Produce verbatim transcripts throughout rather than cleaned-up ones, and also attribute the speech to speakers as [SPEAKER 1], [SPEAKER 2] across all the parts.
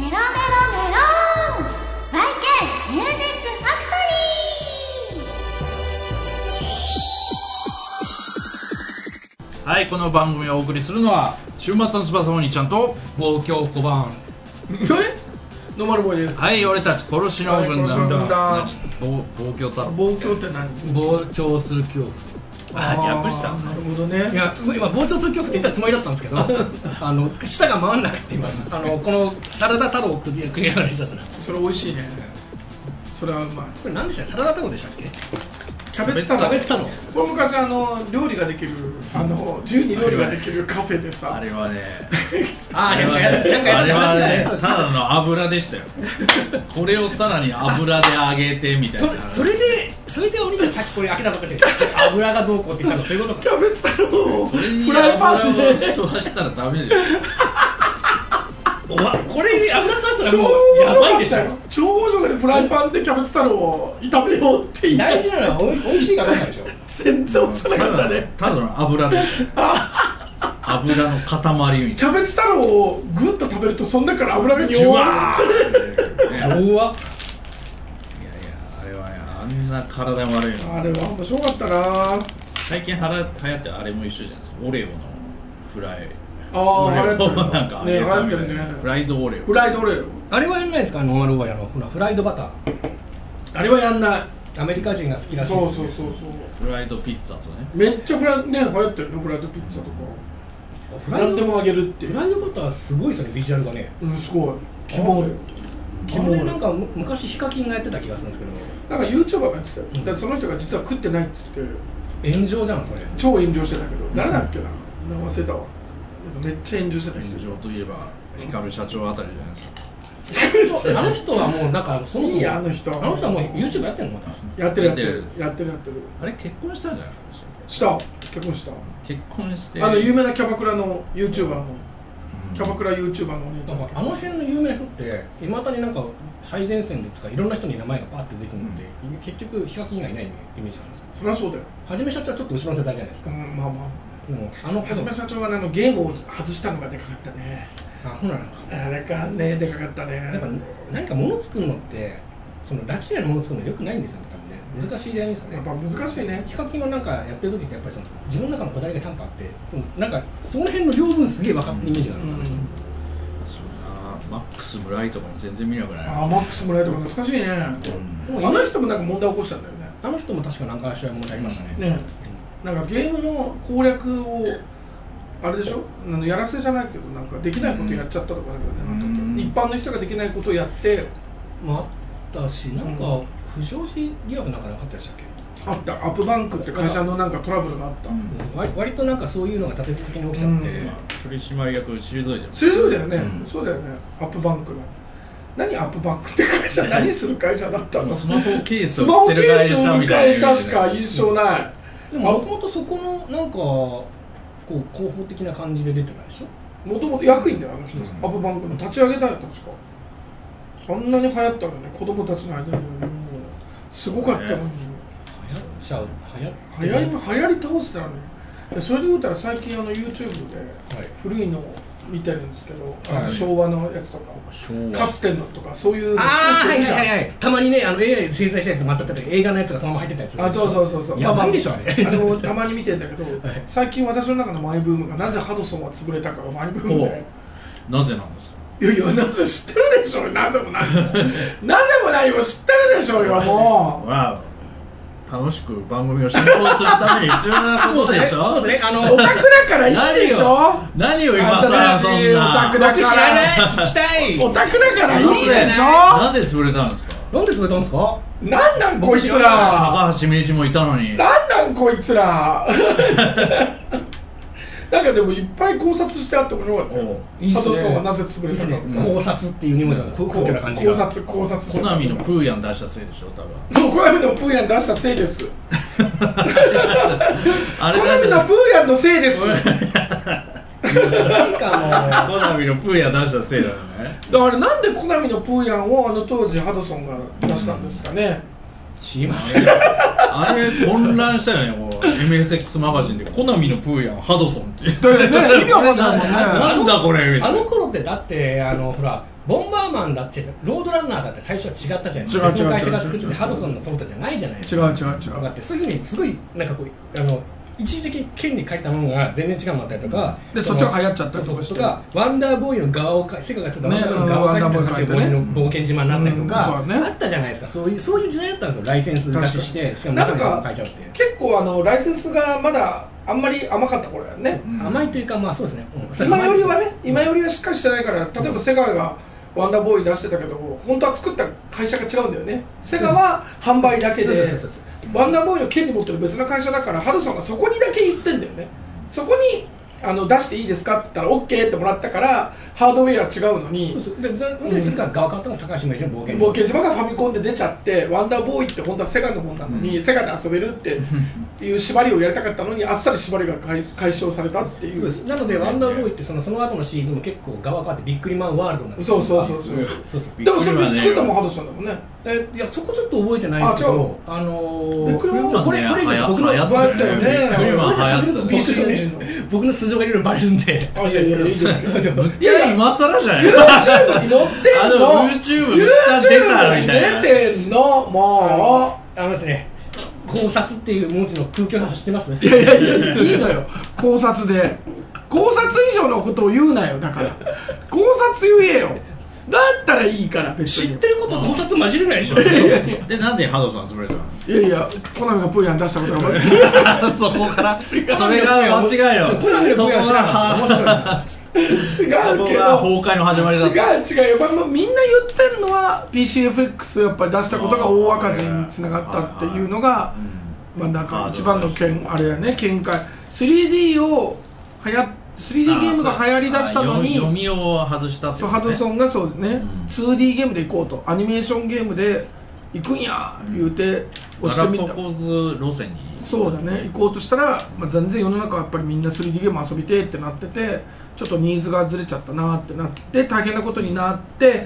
[SPEAKER 1] メロメロメロンバイケンミュージックファク
[SPEAKER 2] トリー。はい、この番組をお送りするのは週末の翼お兄ちゃんと
[SPEAKER 3] 望郷小判
[SPEAKER 4] えノーマルボーイです。
[SPEAKER 2] はい、俺たち殺しの軍団だ。
[SPEAKER 4] だ。
[SPEAKER 2] 望郷太郎。
[SPEAKER 4] 望郷って何？
[SPEAKER 3] 膨張する恐怖。
[SPEAKER 2] あ、訳したんだ。
[SPEAKER 4] なるほどね。
[SPEAKER 3] いや今膨張する恐怖って言ったつもりだったんですけどあの舌が回んなくて今あのこのサラダ太郎を食い食い上がれちゃったら
[SPEAKER 4] それ美味しいね。それはうまい。
[SPEAKER 3] これ何でしたっけ？サラダ太郎でしたっけ？
[SPEAKER 4] キャベツ太郎。
[SPEAKER 3] キャベツ太郎。
[SPEAKER 4] これ昔あの料理ができるあの自由に料理ができるカフェでさ。
[SPEAKER 2] あれはね、
[SPEAKER 3] あ
[SPEAKER 2] あれはね、
[SPEAKER 3] なんかや
[SPEAKER 2] あれ
[SPEAKER 3] った話
[SPEAKER 2] はね、
[SPEAKER 3] ですね。
[SPEAKER 2] ただの油でしたよ。これをさらに油で揚げてみたい
[SPEAKER 3] そ
[SPEAKER 2] な。
[SPEAKER 3] れそれでそれでお兄ちゃんさっきこれ開けたばっかりして油がどうこうって言ったのそういうことか。
[SPEAKER 4] キャベツ太郎を
[SPEAKER 2] これに
[SPEAKER 4] フライパン
[SPEAKER 2] 油を
[SPEAKER 4] で
[SPEAKER 2] 吸わしたらダメでしょ。
[SPEAKER 3] おわこれ油さしたらもうやばいでしょ。
[SPEAKER 4] 超面白い。フライパンでキャベツ太郎を炒めようって言い
[SPEAKER 3] 大事なのはおい美味しいかどうかでしょ。
[SPEAKER 4] 全然面白かったね。
[SPEAKER 2] ただの油で油の塊みたいな。
[SPEAKER 4] キャベツ太郎をグッと食べるとその中から油が
[SPEAKER 2] ジュワー
[SPEAKER 3] 怖っ。
[SPEAKER 2] いやいや、あれはね、あんな体も悪いの。
[SPEAKER 4] あれは面白かったな。
[SPEAKER 2] 最近はら流行ってるあれも一緒じゃないですか。オレオのフライ。
[SPEAKER 4] ああ、流行ってる
[SPEAKER 2] なんかあれ
[SPEAKER 4] ね、流行ってるね。
[SPEAKER 2] フライドオレオ。
[SPEAKER 4] フライドオレオ。
[SPEAKER 3] あれはやんないですか？ノーマルオーバーやのほらフライドバター。
[SPEAKER 4] あれはやんない。
[SPEAKER 3] アメリカ人が好きらしい
[SPEAKER 4] そう
[SPEAKER 3] ですね。
[SPEAKER 4] そうそうそう。
[SPEAKER 2] フライドピッツァとね。
[SPEAKER 4] めっちゃフライね流行ってるね、フライドピッツァとか。
[SPEAKER 3] フライド
[SPEAKER 4] 何でもあげるっていう。
[SPEAKER 3] フライドバターすごいですよね、ビジュアルがね。
[SPEAKER 4] うん、すごい。キモい。キモい。
[SPEAKER 3] あれなんかむ昔ヒカキンがやってた気がするんですけど、
[SPEAKER 4] なんか YouTuber がやってたよ。だからその人が実は食ってないって言って
[SPEAKER 3] 炎上じゃんそれ。
[SPEAKER 4] 超炎上してたけど、誰だっけな。名前忘れたわ。めっちゃ炎上してた人。
[SPEAKER 2] 炎上といえば光社長あたりじゃないですか。
[SPEAKER 3] あの人はもうなんかそもそも
[SPEAKER 4] いいやあの人。
[SPEAKER 3] あの人はもう YouTube やってんのまた。
[SPEAKER 4] やってるやってるやってるやってる。
[SPEAKER 2] あれ結婚したんじゃないですか。
[SPEAKER 4] した結婚した。
[SPEAKER 2] 結婚して。
[SPEAKER 4] あの有名なキャバクラの YouTuber のキャバクラ YouTuber のお姉ちゃん。
[SPEAKER 3] あの辺の有名な人っていまだになんか最前線でとかいろんな人に名前がバーって出てくるので、結局ヒカキンがいないイメージなんですよ。
[SPEAKER 4] そりゃそうだよ。
[SPEAKER 3] はじめ社長はちょっと後ろの世代じゃないですか。
[SPEAKER 4] うん、まあまあ。
[SPEAKER 3] でもあの
[SPEAKER 4] はじめ社長はね、あのゲームを外したのがでかかったね。
[SPEAKER 3] あ、ほらなんか
[SPEAKER 4] あれかね、でかかったね。
[SPEAKER 3] やっぱ何か物作るのってその拉致なもの作るのよくないんですよね、多分ね。難しいですよね。
[SPEAKER 4] やっぱ難しいね。
[SPEAKER 3] ヒカキンのなんかやってる時ってやっぱりその自分の中のこだわりがちゃんとあって、そのなんかその辺の両分すげえ分かってるイメージがあるんですよね。
[SPEAKER 2] そうな、マックス村井とかも全然見なくない。
[SPEAKER 4] ああ、マックス村井とか懐かしいね。
[SPEAKER 3] でも
[SPEAKER 4] あの人もなんか問題起こしたんだよね。
[SPEAKER 3] あの人も確かなんか試合問題ありましたね。
[SPEAKER 4] ね、なんかゲームの攻略をあれでしょ、あのやらせじゃないけどなんかできないことやっちゃったとかだけどね、あの時一般の人ができないことをやって
[SPEAKER 3] まああったし、なんか不祥事疑惑なんかなかったでしたっけ？
[SPEAKER 4] あった。アップバンクって会社のなんかトラブルがあった。
[SPEAKER 3] 割割となんかそういうのが立て続けに起きちゃって、
[SPEAKER 4] うん
[SPEAKER 2] 取締役退いてる。
[SPEAKER 4] そうだよね、
[SPEAKER 2] うん
[SPEAKER 4] そうだよね。アップバンクの何アップバンクって会社何する会社だったの？
[SPEAKER 2] スマホケースを
[SPEAKER 4] スマホケ
[SPEAKER 2] 売ってる会
[SPEAKER 4] ース売る
[SPEAKER 2] 社みたいな
[SPEAKER 4] 会社しか印象ない。
[SPEAKER 3] でももともとそこのなんかこう広報的な感じで出てたでしょ？
[SPEAKER 4] もともと役員だよあの人、
[SPEAKER 2] うん
[SPEAKER 4] アップバンクの立ち上げたよ確か。あんなに流行ったのね、子供たちの間でもうすごかったのに、
[SPEAKER 3] 流行っちゃう流行って
[SPEAKER 4] 流行り流行り倒してたのね。でそれで言うたら最近あの YouTube で
[SPEAKER 3] はい
[SPEAKER 4] 古いのを見てるんですけど、あの
[SPEAKER 3] はい
[SPEAKER 4] 昭和のやつとか、
[SPEAKER 2] 昭
[SPEAKER 4] かつてのとかそういうの。
[SPEAKER 3] ああはいはいはい
[SPEAKER 4] い。
[SPEAKER 3] はい。たまにねあの エーアイ で制裁したやつまたって映画のやつがそのまま入ってたやつ。
[SPEAKER 4] あ、そうそうそうそう。
[SPEAKER 3] やばいでしょあれ。
[SPEAKER 4] あのたまに見てんだけど、最近私の中のマイブームがなぜハドソンは潰れたかがマイブームで。
[SPEAKER 2] なぜなんですか。
[SPEAKER 4] いやいや、なぜ知ってるでしょうよ。なぜもないもなぜもないよ、知ってるでしょうよ、もう。
[SPEAKER 2] わあ、楽しく番組を進行するために必要なことでしょ。
[SPEAKER 3] そうですね。あの
[SPEAKER 4] オタクだからいいでしょ。
[SPEAKER 2] 何を今更そん
[SPEAKER 4] 新しいオタク
[SPEAKER 2] な。
[SPEAKER 3] 僕知らない聞きたい。
[SPEAKER 4] オタクだからいいでしょ。
[SPEAKER 2] なぜ潰れたんですか。
[SPEAKER 3] なんで潰れたんですか？
[SPEAKER 4] なんなんこいつら。
[SPEAKER 2] 高橋名人もいたのに。
[SPEAKER 4] なんなんこいつら。なんかでもいっぱい考察してあって面白かったよ。
[SPEAKER 3] いいっすね
[SPEAKER 4] ハドソンはなぜ潰
[SPEAKER 3] いいっすね
[SPEAKER 4] れたか。
[SPEAKER 3] 考察っていうに文字なの。空気な感じが。
[SPEAKER 4] 考察考察して
[SPEAKER 2] コナミのプーヤン出したせいでしょ、多分。
[SPEAKER 4] そう、コナミのプーヤン出したせいです。
[SPEAKER 2] あれ
[SPEAKER 4] コナミのプーヤンのせいです。
[SPEAKER 3] なんか
[SPEAKER 2] コナミのプーヤン出したせいだよね。
[SPEAKER 4] だからなんでコナミのプーヤンをあの当時ハドソンが出したんですかね。
[SPEAKER 3] 知りません。
[SPEAKER 2] ああれ混乱したよね、こう エムエスエックス マガジンでコナミのプーヤンハドソンって
[SPEAKER 4] だよね、意味わかんないもんね。
[SPEAKER 2] なんだこれみたいな。
[SPEAKER 3] あの頃ってだってあのほらボンバーマンだってロードランナーだって最初は違ったじゃないですか。
[SPEAKER 4] 違う違う
[SPEAKER 3] 別の会社が作って
[SPEAKER 4] 違う違う
[SPEAKER 3] てハドソンのソフトじゃないじゃないです
[SPEAKER 4] 違う
[SPEAKER 3] か。
[SPEAKER 4] 違う違う。
[SPEAKER 3] だってそういうふうにすごいなんかこうあの一時的に権利書いたものが全然違うのだったりとか、
[SPEAKER 4] でそっちが流行っちゃったりとかして
[SPEAKER 3] そうそうとかワンダーボーイの側をかセガが作ったワンダーボーイの側を書いて話が文字の冒険島になったりとか、
[SPEAKER 4] うんそうだね
[SPEAKER 3] あったじゃないですか。そういうそういう時代だったんですよ。ライセンス出ししてしかも中身も書いちゃうっていう。
[SPEAKER 4] 結構あのライセンスがまだあんまり甘かった頃やね。
[SPEAKER 3] 甘いというかまあそうですね、うん、
[SPEAKER 4] 今よりはね、今よりはしっかりしてないから、例えばセガがワンダーボーイ出してたけど、本当は作った会社が違うんだよね。セガは販売だけで、
[SPEAKER 3] そうそうそうそう
[SPEAKER 4] ワンダーボーイの権利持ってる別の会社だから、ハドソンがそこにだけ言ってんだよね。そこにあの出していいですかって言ったら オーケー ってもらったから、ハードウェア違うのに、
[SPEAKER 3] そうそうででそれから側変わったのが高橋名人の冒険
[SPEAKER 4] 冒険島がファミコンで出ちゃって、ワンダーボーイって本当はセガのもんなのに、うん、セガで遊べるっていう縛りをやりたかったのに、あっさり縛りが解解消されたっていう。
[SPEAKER 3] なのでワンダーボーイってそのその後のシリーズも結構側変わってビックリマンワールドなんですよ。
[SPEAKER 4] そうそうそうそう
[SPEAKER 3] そうそう
[SPEAKER 4] でもそれ作ったもんハドソンだもんね。
[SPEAKER 3] えいやそこちょっと覚えてないですけど、あのー、
[SPEAKER 4] ビックリマン
[SPEAKER 3] これこれ以上僕の
[SPEAKER 2] 流行ったよね。
[SPEAKER 3] これ以上喋ると
[SPEAKER 4] ビックリマン
[SPEAKER 3] 僕の素性がいろいろバレるんで。
[SPEAKER 4] あいやいやいやいや
[SPEAKER 2] むっちゃ今更じゃない
[SPEAKER 4] YouTube に載ってんの。
[SPEAKER 2] あの YouTube めっちゃ出たみたいな。
[SPEAKER 4] 出てんのも
[SPEAKER 3] うあのですね、考察っていう文字の空気の話してます。
[SPEAKER 4] ういやいやいやいいのよ、考察で考察以上のことを言うなよ。だから考察言えよ。だったらいいから別に。
[SPEAKER 3] 知ってること考察混じれないでしょ。
[SPEAKER 2] でなんでハドソン潰れたの？
[SPEAKER 4] いやいや、コナミがプーヤン出したことが間違い
[SPEAKER 2] そこからそれが間違いよ。
[SPEAKER 3] コナミがプーヤン知らなかった。面白い。
[SPEAKER 4] 違うけど
[SPEAKER 2] 崩壊の始まりだった。
[SPEAKER 4] 違う違うよ、まあまあ、みんな言ってんのは ピーシーエフエックス をやっぱり出したことが大赤字につながったっていうのが、まあなんか一番のけんあれやね、見解。 スリーディー をはや スリーディー ゲームが流行りだしたのに
[SPEAKER 2] 読みを外したって
[SPEAKER 4] そう
[SPEAKER 2] ことね。
[SPEAKER 4] ハドソンがそうね、
[SPEAKER 2] うん、
[SPEAKER 4] ツーディー ゲームで行こうと、アニメーションゲームで行くんや言うて押してみた。
[SPEAKER 2] ガラパゴス路線に
[SPEAKER 4] そうだね、行こうとしたら、まあ、全然世の中はやっぱりみんな スリーディー ゲーム遊びてってなってて、ちょっとニーズがずれちゃったなってなって大変なことになって、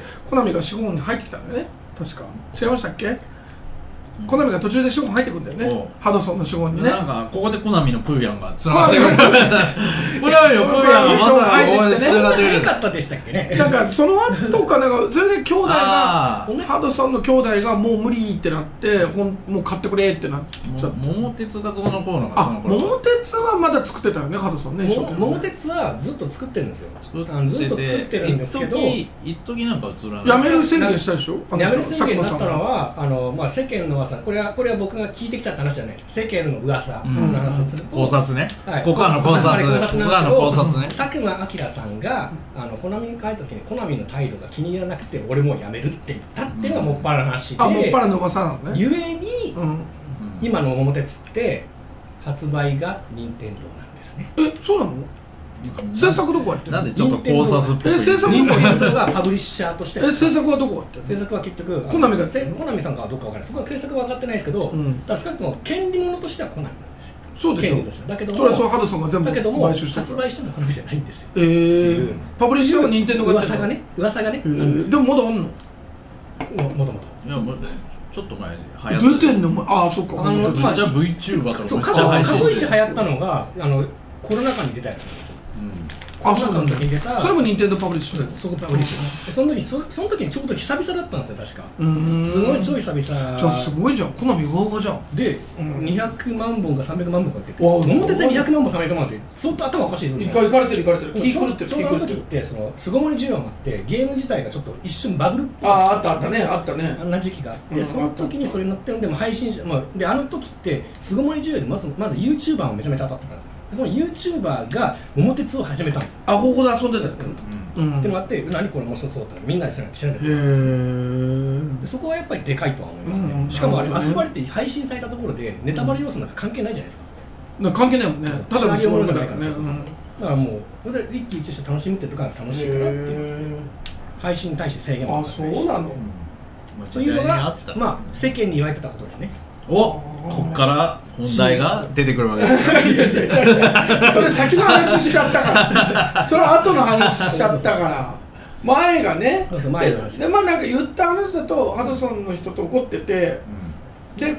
[SPEAKER 4] コナミが資本に入ってきたんだよね、確か違いましたっけ、うん、コナミが途中で資本入ってくるんだよね、ハドソンの資本にね。
[SPEAKER 2] なんかここでコナミのプーヤンがつな
[SPEAKER 4] コナミの
[SPEAKER 2] がってる。コナミのプーヤンがまさかここでつながってる。
[SPEAKER 3] 早かったでしたっけね。
[SPEAKER 4] なんかその後かなんかそれで兄弟がハドソンの兄弟がもう無理ってなってほんもう買ってくれってなっちゃって、
[SPEAKER 2] 桃鉄がどうのこうのが
[SPEAKER 4] あ
[SPEAKER 2] その頃。
[SPEAKER 4] 桃鉄はまだ作ってたよね、ハドソンね。
[SPEAKER 3] も桃鉄はずっと作ってるんですよ。
[SPEAKER 2] 作ってて
[SPEAKER 3] あのずっと作ってるんですけど、
[SPEAKER 2] 一時なんか映らない。
[SPEAKER 4] やめる宣言したでしょ。
[SPEAKER 3] やめる宣言になったのはあの、まあ、世間の噂、これはこれは僕が聞いてきたって話じゃないです。世間の噂の話をすると、
[SPEAKER 2] 考察ね、
[SPEAKER 3] はい、
[SPEAKER 2] ここからの考察、
[SPEAKER 3] あれ考察
[SPEAKER 2] ここからの考察ね。
[SPEAKER 3] 佐久間明さんがあのコナミに帰った時にコナミの態度が気に入らなくて俺もうやめるって言ったっていうのがもっぱらの話で、
[SPEAKER 4] あもっぱらの噂なのね。
[SPEAKER 3] ゆえに、
[SPEAKER 4] うん、
[SPEAKER 3] 今の桃鉄って発売が任天堂なんですね。
[SPEAKER 4] え、そうなの？制作どこやってるの？
[SPEAKER 2] なんでちょっと考察っぽい。
[SPEAKER 4] え、制作
[SPEAKER 3] 任天堂がパブリッシャーとして
[SPEAKER 4] え、制作はどこやってるの？
[SPEAKER 3] 制作は結局
[SPEAKER 4] コナミが
[SPEAKER 3] コナミさんかはどうかわからない。そこは制作は分かってないですけど、うん、ただ少なくとも権利物としてはコナミなんですよ。
[SPEAKER 4] そうでしょ。
[SPEAKER 3] 権利としてはだけども、
[SPEAKER 4] それはそうハドソンが全部
[SPEAKER 3] だけども
[SPEAKER 4] 買収してる
[SPEAKER 3] 発売してるのはコナミじゃないんですよ。
[SPEAKER 4] えー、パブリッシャーは任天堂がやってるの？
[SPEAKER 3] 噂がね、噂がね、
[SPEAKER 4] えー、でもまだあんの？
[SPEAKER 3] ももともと。
[SPEAKER 2] いやもうちょっと前で流行って
[SPEAKER 4] 出てんの？ああ、そうか。
[SPEAKER 3] あの
[SPEAKER 2] めっちゃ VTuber とか
[SPEAKER 3] そう
[SPEAKER 2] めっちゃ配
[SPEAKER 3] 過去一
[SPEAKER 2] 信して
[SPEAKER 3] 流行ったのがあのコロナ禍に出たやつなんですよ。
[SPEAKER 4] あ、そうなんだ。
[SPEAKER 3] コロナ禍の時に出た
[SPEAKER 4] それも任天堂パブリッシャー。
[SPEAKER 3] そこパブリッシャーでその時そその時にちょうど久々だったんですよ確か。
[SPEAKER 4] うーん。
[SPEAKER 3] すごい超久々。
[SPEAKER 4] じゃあすごいじゃん。コナミ上々じゃん。
[SPEAKER 3] で、
[SPEAKER 4] うん、
[SPEAKER 3] にひゃくまんぼんかさんびゃくまんぼんかって
[SPEAKER 4] わあ
[SPEAKER 3] 桃鉄でにひゃくまんぼんさんびゃくまんって相当頭おかしいぞ。
[SPEAKER 4] いかいかれてるいかれてる。気
[SPEAKER 3] ちょ
[SPEAKER 4] 狂ってる。
[SPEAKER 3] ちょうどあの時ってその巣ごもり需要があってゲーム自体がちょっと一瞬バブルっぽい。
[SPEAKER 4] ああ、あったあったね、あったね。
[SPEAKER 3] あんな時期があって、
[SPEAKER 4] うん、
[SPEAKER 3] その時にそれになってるんでも配信者、まあ、であの時って巣ごもり需要でまずまず YouTuber をめちゃめちゃ当たってたんですよ。その YouTuber が桃鉄を始めたんですよ。
[SPEAKER 4] アホほど遊んでたよ。
[SPEAKER 3] うん、
[SPEAKER 4] うん、
[SPEAKER 3] ってのがあって何これ面白そうってみんなで知らなきゃ
[SPEAKER 4] へー。
[SPEAKER 3] そこはやっぱりでかいとは思いますね、
[SPEAKER 4] うん、
[SPEAKER 3] しかもあれ
[SPEAKER 4] なるほどね
[SPEAKER 3] 遊ばれて配信されたところでネタバレ要素なんか関係ないじゃないですか。
[SPEAKER 4] なんか関係ないもんね。ただの
[SPEAKER 3] シナリオものじゃないから、
[SPEAKER 4] ね。
[SPEAKER 3] そうそうそう、
[SPEAKER 4] うん、
[SPEAKER 3] だからもう一喜一憂して楽しむってとか楽しいかなっていう配信に対して制限も
[SPEAKER 4] あ、そうなの。
[SPEAKER 3] というのがまあ世間に言われてたことですね。
[SPEAKER 2] お、こっから本題が出てくるわけですか。
[SPEAKER 4] それ先の話しちゃったからそれ後の話しちゃったから前がね。
[SPEAKER 3] そうそう前の話
[SPEAKER 4] で、まあなんか言った話だとハドソンの人と怒ってて、うん、で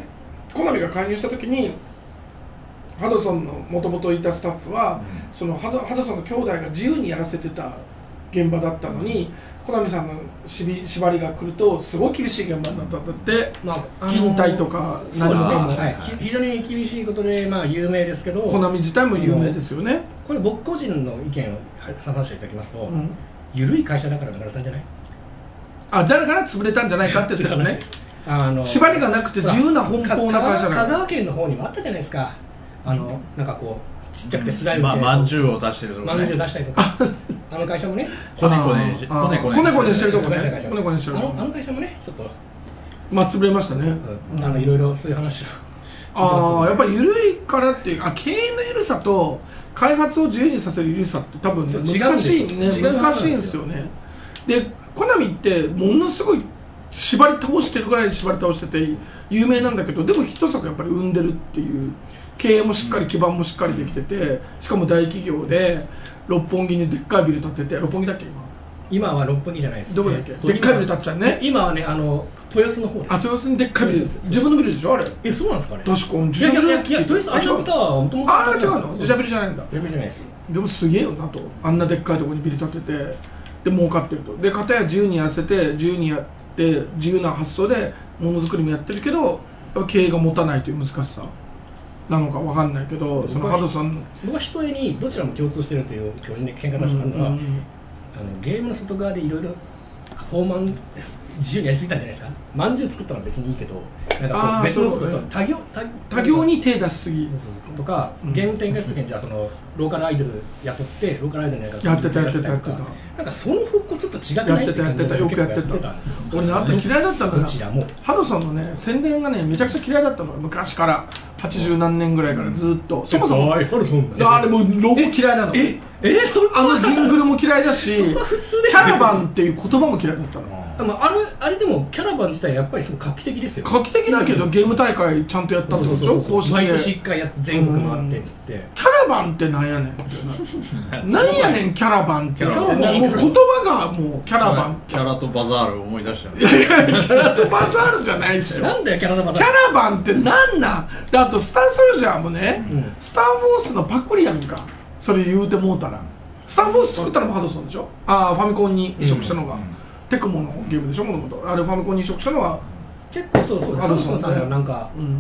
[SPEAKER 4] コナミが介入した時にハドソンのもともといたスタッフは、うん、そのハ ド, ハドソンの兄弟が自由にやらせてた現場だったのに、コナミさんのしび縛りが来るとすごい厳しい現場になったんだって、まああのー、勤怠とか
[SPEAKER 3] 何とかも、はい、非常に厳しいことで、まあ、有名ですけど、
[SPEAKER 4] コナミ自体も有名ですよね。
[SPEAKER 3] これ僕個人の意見を話していただきますと、うん、緩い会社だから流れたんじゃない？
[SPEAKER 4] あ、だから潰れたんじゃないかって説ね。あの縛りがなくて自由な奔放な会社だから。
[SPEAKER 3] 香川県の方にもあったじゃないですか。あのなんかこうちっちゃくてスライムみたいな、
[SPEAKER 2] まあ、まんじゅうを出してるとこ
[SPEAKER 3] ね、まんじゅう出したりとかあの会社もね
[SPEAKER 2] コネコネ
[SPEAKER 4] コネコネコネコネしてるとこねコネコネしてる
[SPEAKER 3] あのあの会社もねちょっと
[SPEAKER 4] まあ潰れましたね、
[SPEAKER 3] うん、あのいろいろそういう話を
[SPEAKER 4] ああやっぱり緩いからっていうあ経営の緩さと開発を自由にさせる緩さって多分、ね、難しいね難しいんですよね。でコナミってものすごい縛り倒してるぐらい縛り倒してて有名なんだけど、でもヒット作やっぱり生んでるっていう経営もしっかり基盤もしっかりできてて、しかも大企業で六本木にでっかいビル建てて、六本木だっけ
[SPEAKER 3] 今今は六本木じゃないです、
[SPEAKER 4] どこだっけ、でっかいビル建てたね。
[SPEAKER 3] 今はねあの豊洲の方です。
[SPEAKER 4] あ、豊洲にでっかいビル、自分のビルでしょあれ。
[SPEAKER 3] え、そうなんですかね。
[SPEAKER 4] 確か自社ビルだって。
[SPEAKER 3] いやいや豊洲アイラブタワーはもともと
[SPEAKER 4] ああ違うの、自社ビルじゃないんだ。
[SPEAKER 3] 自社ビルじゃないです。
[SPEAKER 4] でもすげえよなと、あんなでっかいところにビル建ててで儲かってると。で片や自由にやらせて自由にやって自由な発想でものづくりもやってるけど、やっぱ経営が持たないという難しさなのかわかんないけど、そのハドソン
[SPEAKER 3] 僕はひとえにどちらも共通してるという教授に見方したのは、あのゲームの外側でいろいろフォーマン自由にやりすぎたんじゃないですか。まんじゅう作ったのは別にいいけど、なんかこう別のこと、ね、多業多
[SPEAKER 4] 多業に手出しすぎ
[SPEAKER 3] そうそうそうとか、うん、ゲーム展開するときにじゃあそのローカルアイドル雇ってローカルアイドルに
[SPEAKER 4] やってたやってたやってた、
[SPEAKER 3] なんかその方向ちょっと違くないって感じで
[SPEAKER 4] よくやってた。俺ねあと嫌いだったんだよ。
[SPEAKER 3] どちらも
[SPEAKER 4] ハドソンのね宣伝がねめちゃくちゃ嫌いだったの昔からはちじゅうなんねんぐらいからずっと、うん、そもそも
[SPEAKER 3] ハドソン
[SPEAKER 4] あれもうロゴ嫌いなの。
[SPEAKER 3] ええー、そ
[SPEAKER 4] あのジングルも嫌いだし
[SPEAKER 3] そこは普通で
[SPEAKER 4] キャラバンっていう言葉も嫌いだったの。
[SPEAKER 3] あのあれあれでもキャラバン自体やっぱりすごく画期的ですよ。
[SPEAKER 4] 画期的だけどゲーム大会ちゃんとやったってことでしょ。公式で
[SPEAKER 3] 毎年いっかいやって全国回ってっつって、
[SPEAKER 4] キャラバンってなんやねんなんやねんキャラバンってもう言葉がもうキャラバン
[SPEAKER 2] キャラとバザールを思い出した
[SPEAKER 4] いやいやキャラとバザールじゃないでしょ。
[SPEAKER 3] なんだよキャラとバザール。
[SPEAKER 4] キャラバンってなんなんで、あとスターソルジャーもね、うん、スター・ウォースのパクリやんか。それ言うてもうたらスター・ウォース作ったのもハドソンでしょ。ああファミコンに移植したのが、うんうん、テクモのゲームでしょもともと。あれファミコンに移植したのは
[SPEAKER 3] 結構そうそうハドソンさんがなんか、うんうん、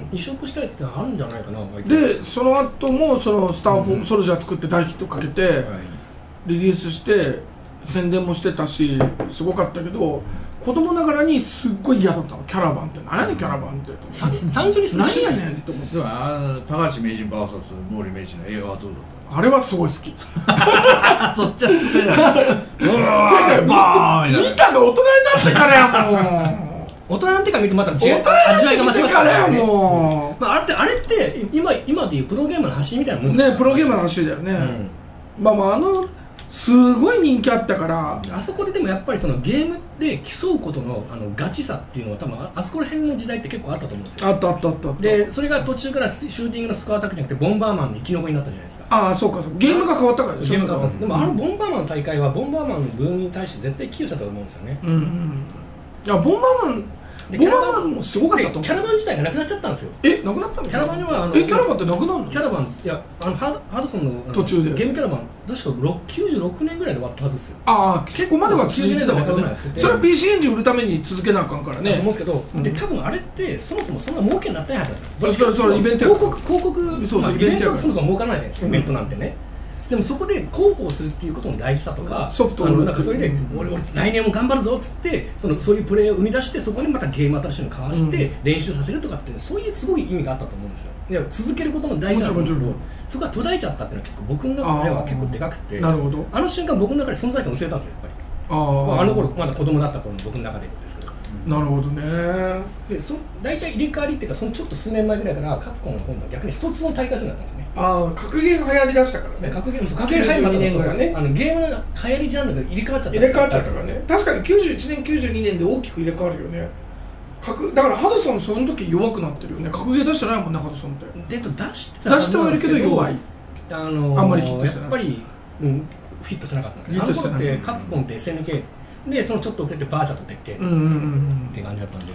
[SPEAKER 3] 移植したやつってあるんじゃないかな。
[SPEAKER 4] でその後もそのスター・ソルジャー作って大ヒットかけて、うん、リリースして宣伝もしてたしすごかったけど、子供ながらにすっごい嫌だったの。キャラバンって何やねんキャラバンって
[SPEAKER 3] 単純に
[SPEAKER 4] 何やねんって思って。
[SPEAKER 2] 高橋名人 ブイエス 毛利名人の映画はどうだった？
[SPEAKER 4] あれはすごい好き。
[SPEAKER 2] そっちは好きだ
[SPEAKER 4] うわーバーン見たの大人になってからやもん
[SPEAKER 3] 大人になってから見てまた違う味わいが増します
[SPEAKER 4] からね。もう、
[SPEAKER 3] まあ、あれってあれって今今でいうプロゲームの走りみたいなもんです
[SPEAKER 4] ね。プロゲームの走りだよね、うん、まあまああのすごい人気あったから、
[SPEAKER 3] あそこででもやっぱりそのゲームで競うことのあのガチさっていうのは多分あそこら辺の時代って結構あったと思うんですよ。
[SPEAKER 4] あったあったあったあった。
[SPEAKER 3] でそれが途中からシューティングのスクワットアタックじゃなくてボンバーマンの生き残りになったじゃないですか。
[SPEAKER 4] ああそうかそうか、ゲームが変わったからでしょ。
[SPEAKER 3] ゲームが変わったんです。でもあのボンバーマンの大会はボンバーマンのブームに対して絶対寄与したと思うんですよね。
[SPEAKER 4] うんうん。いやボンバーマンボンバーマンもすごかったと思う。
[SPEAKER 3] キャラバン自体がなくなっちゃったんですよ。
[SPEAKER 4] え、なくなったの？
[SPEAKER 3] キャラバンにはあの
[SPEAKER 4] え、キャラバンってなくなるの？
[SPEAKER 3] キャラバンいやあのハードソンの
[SPEAKER 4] 途中で
[SPEAKER 3] ゲームキャラバン確かきゅうじゅうろくねんぐらいで終わったはずですよ。
[SPEAKER 4] ああ結構までは続いてたからね。それは ピーシー エンジン売るために続けなあかんからね。
[SPEAKER 3] と思うんですけど、うん、で多分あれってそもそもそんな儲けになってないはずなん
[SPEAKER 4] ですよ。それそれイベント
[SPEAKER 3] 広告広告
[SPEAKER 4] そうそう、
[SPEAKER 3] まあ、イベントはそもそも儲からないじゃないですか、うん、イベントなんてね。でもそこで広報するっていうことの大事さとか、
[SPEAKER 4] ソフトを
[SPEAKER 3] なんかそれで俺俺来年も頑張るぞっつってそのそういうプレーを生み出して、そこにまたゲーム新しいの交わして練習させるとかって、そういうすごい意味があったと思うんですよ。いや続けることの大事さなんですけど、そこが途絶えちゃったっていうのは結構僕の中では結構でかくて、
[SPEAKER 4] なるほど。
[SPEAKER 3] あの瞬間僕の中で存在感を薄れたんですよやっぱり。あ, あの頃まだ子供だった頃の僕の中でですけど。
[SPEAKER 4] なるほどね。
[SPEAKER 3] でそ大体入れ替わりっていうか、そのちょっと数年前ぐらいからカプコンの方が逆に一つの大会するようになったんですね。
[SPEAKER 4] ああ格ゲーが流行りだしたからね。
[SPEAKER 3] 格ゲーム格ゲー流行りにねんぐらいね。あのゲームの流行りジャンルが入れ替わっちゃった。
[SPEAKER 4] 入れ替わっちゃったからね。確かにきゅうじゅういちねんきゅうじゅうにねんで大きく入れ替わるよね。格だからハドソンその時弱くなってるよね。格ゲー出してないもんねハドソンって。
[SPEAKER 3] でと出してた
[SPEAKER 4] 出してはいるけど弱い。
[SPEAKER 3] あのー、
[SPEAKER 4] あんまりヒットしてない。
[SPEAKER 3] やっぱり、うん、フィットしなかったんですよ。あの頃ってカプコンって エスエヌケー でそのちょっと遅れてバーチャと鉄拳って感じだったんで、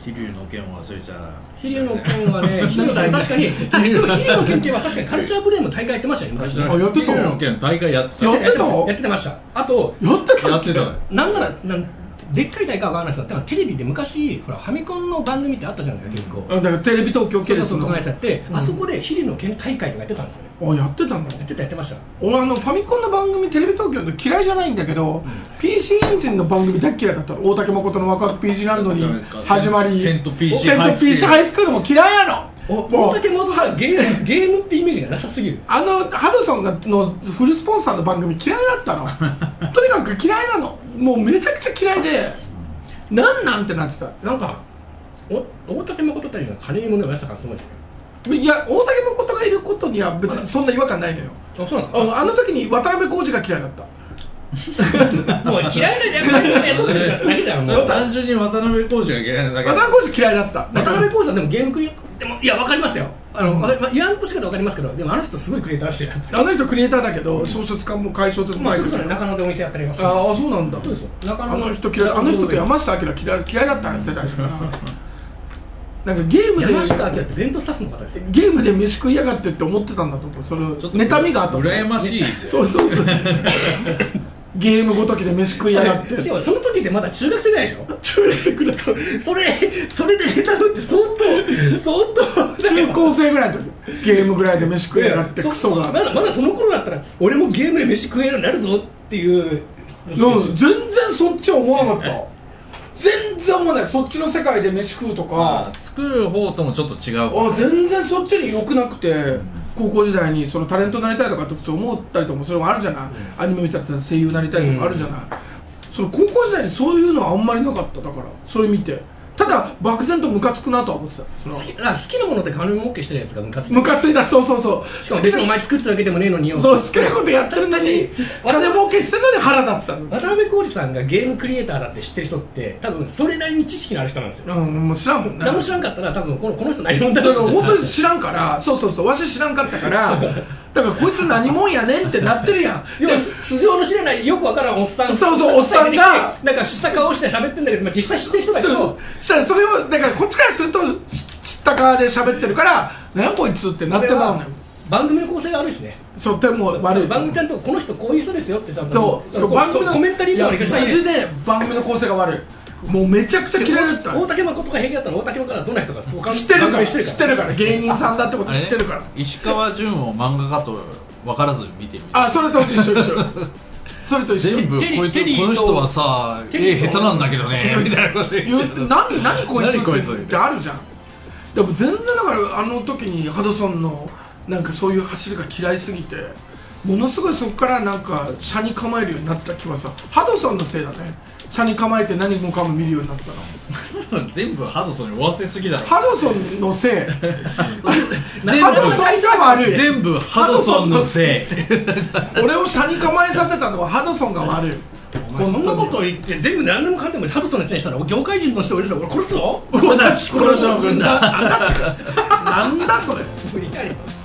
[SPEAKER 2] 飛龍の剣を忘れちゃう。
[SPEAKER 3] 飛龍の剣はね、飛龍の剣確かに、あでも飛龍の剣っては確かにカルチャーブレイも大会やってましたよね、昔ね。
[SPEAKER 4] あ、やってた
[SPEAKER 2] 飛龍の剣大会やってた。
[SPEAKER 4] やってた
[SPEAKER 3] やってました。あと、
[SPEAKER 4] やってた
[SPEAKER 2] やってた。
[SPEAKER 3] なんなら、なんでっかい大会はわからないですけど、テレビで昔、ほら、ファミコンの番組ってあったじゃないですか、結構。
[SPEAKER 4] あ、だからテレビ東京系
[SPEAKER 3] そうそうそう、このやつやって、
[SPEAKER 4] うん
[SPEAKER 3] あそこで飛龍の剣大会とかやってたんですよね。
[SPEAKER 4] あ、やってたんだ。
[SPEAKER 3] やってた、やってました。
[SPEAKER 4] 俺あのファミコンの番組テレビ東京の嫌いじゃないんだけど、ピーシー エンジンの番組大っ嫌いだった。大竹誠のワクワク ピージー になるのに始まり、
[SPEAKER 2] セント ピーシー
[SPEAKER 4] セント ピーシー ハイスクールも嫌いやの。
[SPEAKER 3] お
[SPEAKER 4] もう
[SPEAKER 3] 大竹元はゲームゲームってイメージがなさすぎる。
[SPEAKER 4] あのハドソンがのフルスポンサーの番組嫌いだったのとにかく嫌いなの。もうめちゃくちゃ嫌いで、なんなんてなってた。
[SPEAKER 3] なんかお大竹誠っていうのは金に物をやしたからすごいじゃ
[SPEAKER 4] いや、大竹誠がいることには別にそんな違和感ないのよ。
[SPEAKER 3] ん。あ、そうなんです
[SPEAKER 4] あのあの時に渡辺浩二が嫌いだった。
[SPEAKER 3] か。もう嫌いなやつがやっとってるだけじゃん。もう
[SPEAKER 2] 単純に渡辺浩二が嫌いなだけ。
[SPEAKER 4] 渡辺浩二嫌いだった。
[SPEAKER 3] 渡辺浩二さんでもゲームクリエイターでもいやわかりますよ。あの、わかりまあ、言わんとしかわかりますけど、でもあの人すごいクリエイターですよ。
[SPEAKER 4] あの人クリエイターだけど、小説家も解消説
[SPEAKER 3] まあ、
[SPEAKER 4] も
[SPEAKER 3] それこそ中野でお店やったりはし
[SPEAKER 4] あ
[SPEAKER 3] ます。
[SPEAKER 4] あ、そうなんだ。
[SPEAKER 3] そうですよ。中野
[SPEAKER 4] あの人嫌い、あの人と山下明嫌い嫌いだったんですよ、最初から。なんかゲームで
[SPEAKER 3] 山下明って弁当スタッフの方ですよ。
[SPEAKER 4] ゲームで飯食いやがってって思ってたんだと思う。その
[SPEAKER 2] ちょっと
[SPEAKER 4] 妬みがあった。
[SPEAKER 2] 羨ましい。
[SPEAKER 4] そうそう。ゲームごときで飯食いやがって。
[SPEAKER 3] でもその時ってまだ中学生ぐらいでしょ。
[SPEAKER 4] 中学生くらい。
[SPEAKER 3] それそれで妬むって相当相当
[SPEAKER 4] 中高生ぐらいの時。ゲームぐらいで飯食いやがって
[SPEAKER 3] そ
[SPEAKER 4] クソが。
[SPEAKER 3] まだまだその頃だったら俺もゲームで飯食えるようになるぞっていう。
[SPEAKER 4] うん、全然そっちは思わなかった。全然思わない。そっちの世界で飯食うとか。
[SPEAKER 2] まあ作る方ともちょっと違う。
[SPEAKER 4] あ、全然そっちに良くなくて、高校時代にそのタレントになりたいとかって普通思ったりとかもそれもあるじゃない、うん、アニメ見たら声優になりたいとかあるじゃない、うん、その高校時代にそういうのはあんまりなかった。だからそれ見てただ漠然とムカつくなとは思ってた。その
[SPEAKER 3] 好き, 好きなものって金儲けしてるやつがムカついた。
[SPEAKER 4] ムカついた。そうそうそう。
[SPEAKER 3] しかも別にお前作ってるわけでもねえのによ。
[SPEAKER 4] そう、好きなことやってるのに金儲けしてるのに腹立ってたの。
[SPEAKER 3] 渡辺浩二さんがゲームクリエイターだって知ってる人って多分それなりに知識のある人なんですよ。
[SPEAKER 4] うん、もう知らんもんね。
[SPEAKER 3] 何も知らんかったら多分このこの人何者だ
[SPEAKER 4] だから
[SPEAKER 3] ろう。
[SPEAKER 4] 本当に知らんから。そうそうそう、わし知らんかったからだからこいつ何者やねんってなってるやん。
[SPEAKER 3] でも素性の知らないよくわからんおっさん。
[SPEAKER 4] そうそう、おっさんが
[SPEAKER 3] なんか知った顔して喋ってんだけど、まあ、実際知ってる人だけど、
[SPEAKER 4] したらそれをだからこっちからすると知った側で喋ってるから何やこいつってなってまうのよ。
[SPEAKER 3] 番組の構成が悪いですね。
[SPEAKER 4] そう、でも悪い。
[SPEAKER 3] 番組ちゃんとこの人こういう人ですよってちゃんと
[SPEAKER 4] そうそう、番組の
[SPEAKER 3] コメンタリーとかにしたいね。
[SPEAKER 4] マジで番組の構成が悪い。もうめちゃくちゃ嫌いだった。
[SPEAKER 3] 大竹誠が平気だったの。大竹誠はどんな人か
[SPEAKER 4] 知ってるから知ってるから芸人さんだってこと知ってるから。
[SPEAKER 2] 石川潤を漫画家と分からずに見てみる。
[SPEAKER 4] あ、それと一緒一緒それと一緒。
[SPEAKER 2] 全部こいつこの人はさ絵下手なんだけどねみたいなこと言って
[SPEAKER 4] 何何こいつ
[SPEAKER 2] 何こいつ
[SPEAKER 4] ってあるじゃん。でも全然だからあの時にハドソンのなんかそういう走りが嫌いすぎて、ものすごいそこからなんか車に構えるようになった気はさ。ハドソンのせいだね。車に構えて何もかも見るようになったの
[SPEAKER 2] 全部ハドソンに追わせすぎだろ。
[SPEAKER 4] ハドソンのせい
[SPEAKER 2] 全
[SPEAKER 4] ハドソンが悪い。
[SPEAKER 2] 全部ハドソンのせい
[SPEAKER 4] 俺を車に構えさせたのはハドソンが悪い。
[SPEAKER 3] お前そんなこと言って全部何でもかんでもハドソンのせいにしたら業界人として俺ら俺殺すぞ。
[SPEAKER 4] 殺しの軍だ。なんだそれ。なんだそれ。
[SPEAKER 3] 無理やり